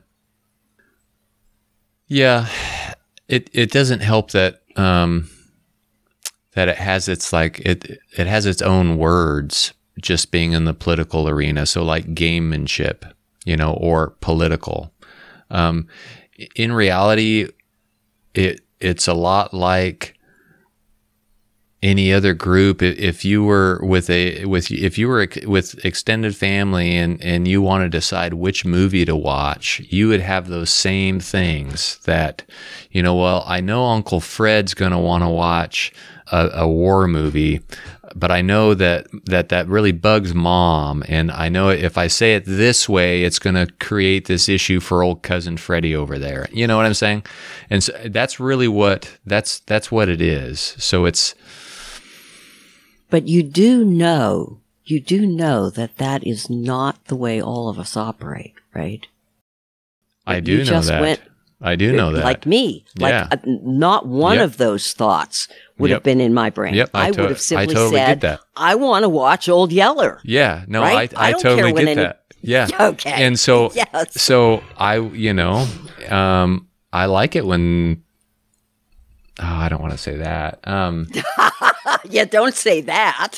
Yeah. It, it doesn't help that, um, that it has its like it it has its own words just being in the political arena. So like gamemanship, you know, or political. Um, in reality, it it's a lot like any other group. If you were with a with if you were with extended family and and you want to decide which movie to watch, you would have those same things that, you know, well, I know Uncle Fred's going to want to watch a, a war movie, but I know that that that really bugs Mom, and I know if I say it this way, it's going to create this issue for old cousin Freddie over there. You know what I'm saying? And so that's really what that's that's what it is. So it's. But you do know, you do know that that is not the way all of us operate, right? I do know that. Went, I do know that. Like me. Yeah. Like uh, not one yep. of those thoughts would yep. have been in my brain. Yep. I, I to- would have simply I totally said, get that. I want to watch Old Yeller. Yeah. No, right? I, I, I don't totally care get any- that. Yeah. Okay. And so, yes. so I, you know, um, I like it when, oh, I don't want to say that. Um, yeah, don't say that.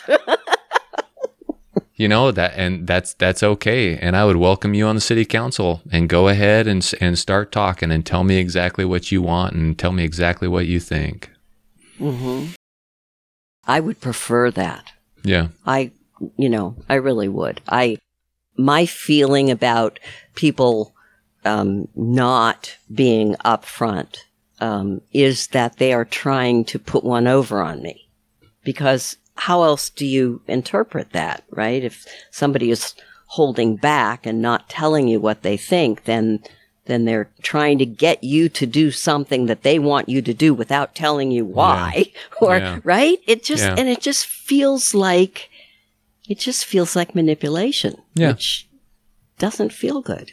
You know that, and that's that's okay. And I would welcome you on the city council, and go ahead and and start talking and tell me exactly what you want and tell me exactly what you think. Mm-hmm. I would prefer that. Yeah. I, you know, I really would. I, my feeling about people um, not being upfront um, is that they are trying to put one over on me, because how else do you interpret that, right? If somebody is holding back and not telling you what they think, then then they're trying to get you to do something that they want you to do without telling you why. Yeah. Or Yeah. right? It just Yeah. and it just feels like it just feels like manipulation, yeah. which doesn't feel good.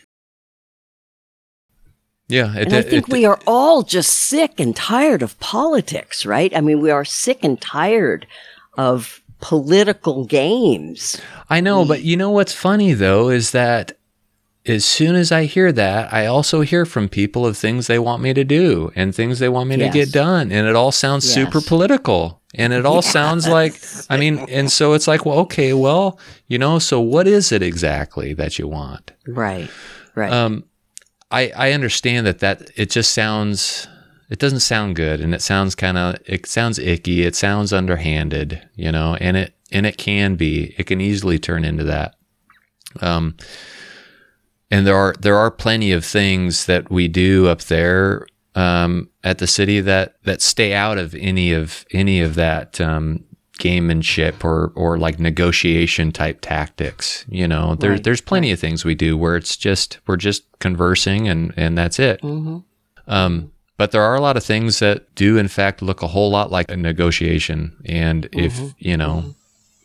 Yeah, it, and I think it, we are all just sick and tired of politics, right? I mean, we are sick and tired of political games. I know, but you know what's funny though is that as soon as I hear that, I also hear from people of things they want me to do and things they want me Yes. to get done, and it all sounds Yes. super political. And it all Yes. sounds like, I mean, and so it's like, well, okay, well, you know, so what is it exactly that you want? Right, right. Um, I, I understand that that it just sounds, it doesn't sound good, and it sounds kind of, it sounds icky, it sounds underhanded, you know, and it, and it can be, it can easily turn into that. Um, and there are, there are plenty of things that we do up there, um, at the city that, that stay out of any of, any of that, um, gamemanship or, or like negotiation type tactics. You know, there, Right, there's plenty right. of things we do where it's just, we're just conversing and, and that's it. Mm-hmm. Um, but there are a lot of things that do in fact look a whole lot like a negotiation. And if, Mm-hmm. you know, Mm-hmm.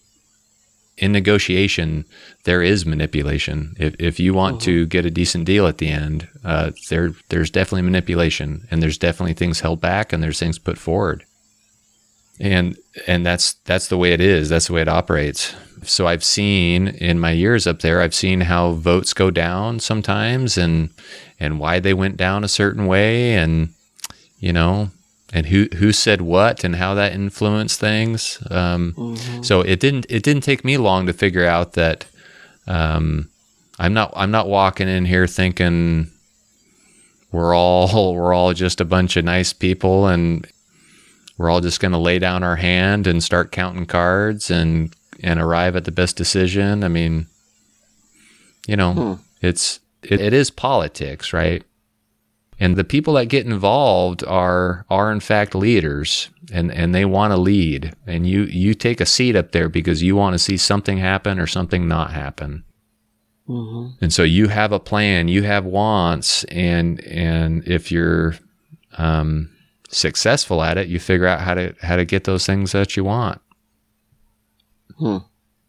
in negotiation, there is manipulation. If if you want Mm-hmm. to get a decent deal at the end, uh, there there's definitely manipulation, and there's definitely things held back, and there's things put forward. And and that's that's the way it is. That's the way it operates. So I've seen in my years up there, I've seen how votes go down sometimes, and and why they went down a certain way, and you know, and who who said what, and how that influenced things. Um, Mm-hmm. So it didn't it didn't take me long to figure out that um, I'm not I'm not walking in here thinking we're all we're all just a bunch of nice people, and we're all just going to lay down our hand and start counting cards and and arrive at the best decision. I mean, you know, Hmm. it's it, it is politics, right? And the people that get involved are are in fact leaders, and, and they want to lead. And you you take a seat up there because you want to see something happen or something not happen. Mm-hmm. And so you have a plan, you have wants, and and if you're um, successful at it, you figure out how to how to get those things that you want. Hmm.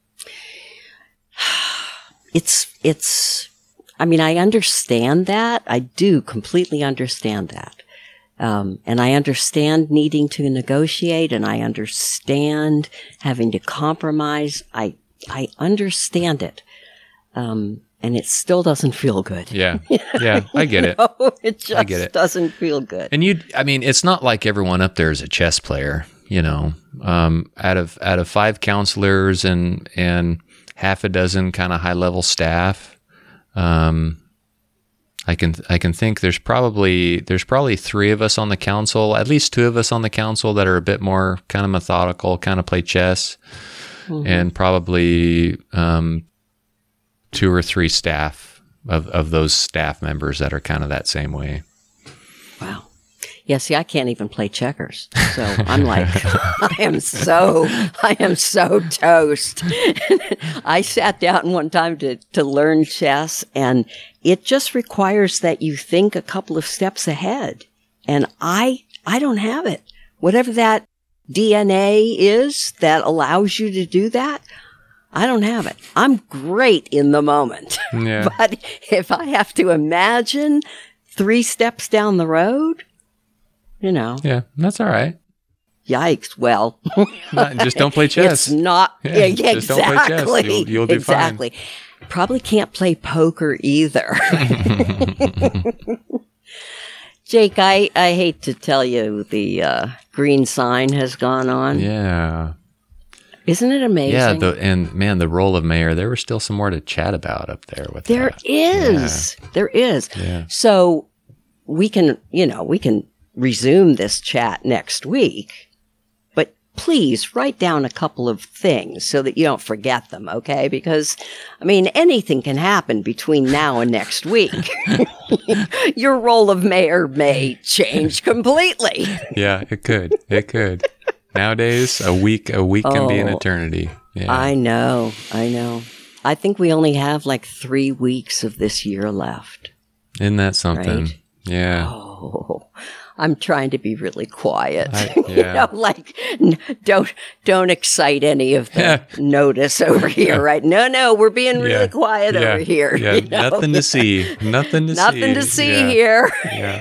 It's it's. I mean, I understand that. I do completely understand that. Um, and I understand needing to negotiate, and I understand having to compromise. I, I understand it. Um, and it still doesn't feel good. Yeah. Yeah, I get it. No, it just I get it. doesn't feel good. And you, I mean, it's not like everyone up there is a chess player. you know, um, out of out of five counselors and and half a dozen kind of high level staff, um, I can I can think there's probably there's probably three of us on the council, at least two of us on the council that are a bit more kind of methodical, kind of play chess, mm-hmm. and probably um, two or three staff of of those staff members that are kind of that same way. Wow. Yeah, see, I can't even play checkers. So I'm like, I am so, I am so toast. I sat down one time to, to learn chess, and it just requires that you think a couple of steps ahead. And I, I don't have it. Whatever that D N A is that allows you to do that, I don't have it. I'm great in the moment. Yeah. But if I have to imagine three steps down the road, you know. Yeah, that's all right. Yikes. Well, not, just don't play chess. It's not. Yeah, yeah, just don't play chess. Exactly. You'll, you'll do exactly. fine. Probably can't play poker either. Jake, I, I hate to tell you, the uh, green sign has gone on. Yeah. Isn't it amazing? Yeah, the, and man, the role of mayor, there was still some more to chat about up there with There that. is. Yeah. There is. Yeah. So we can, you know, we can resume this chat next week, but please write down a couple of things so that you don't forget them, okay? Because, I mean, anything can happen between now and next week. Your role of mayor may change completely. Yeah, it could. It could. Nowadays, a week a week can oh, be an eternity. Yeah. I know. I know. I think we only have like three weeks of this year left. Isn't that something? Right? Yeah. Oh, I'm trying to be really quiet. I, yeah. You know, like n- don't don't excite any of the Yeah. notice over here, right? No, no, we're being really Yeah. quiet Yeah. over here. Yeah, you know? nothing to see. Nothing to see. Nothing to see Yeah. here.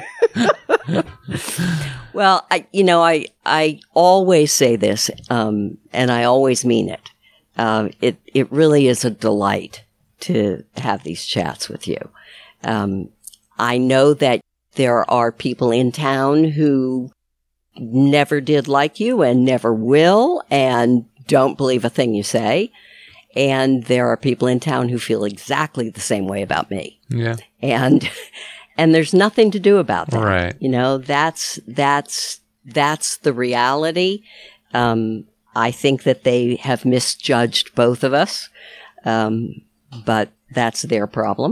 Yeah. Well, I, you know, I, I always say this, um, and I always mean it. Um, it, it really is a delight to have these chats with you. Um, I know that there are people in town who never did like you and never will and don't believe a thing you say. And there are people in town who feel exactly the same way about me. Yeah. And, and there's nothing to do about that. Right. You know, that's, that's, that's the reality. Um, I think that they have misjudged both of us. Um, but that's their problem.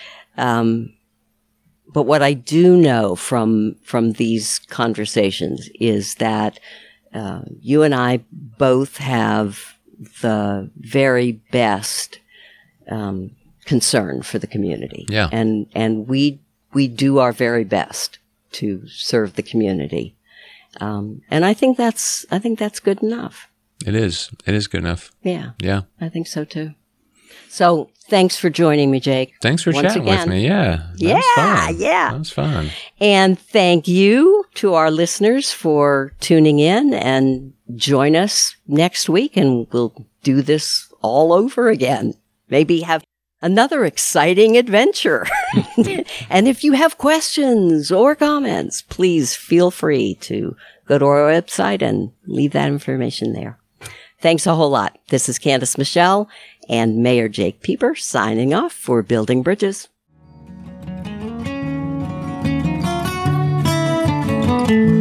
Um, but what I do know from, from these conversations is that, uh, you and I both have the very best, um, concern for the community. Yeah. And, and we, we do our very best to serve the community. Um, and I think that's, I think that's good enough. It is. It is good enough. Yeah. Yeah. I think so too. So thanks for joining me, Jake. Thanks for Once chatting again. with me. Yeah. That Yeah, was fun. yeah. That was fun. And thank you to our listeners for tuning in, and join us next week and we'll do this all over again. Maybe have another exciting adventure. And if you have questions or comments, please feel free to go to our website and leave that information there. Thanks a whole lot. This is Candace Michelle and Mayor Jake Pieper signing off for Building Bridges.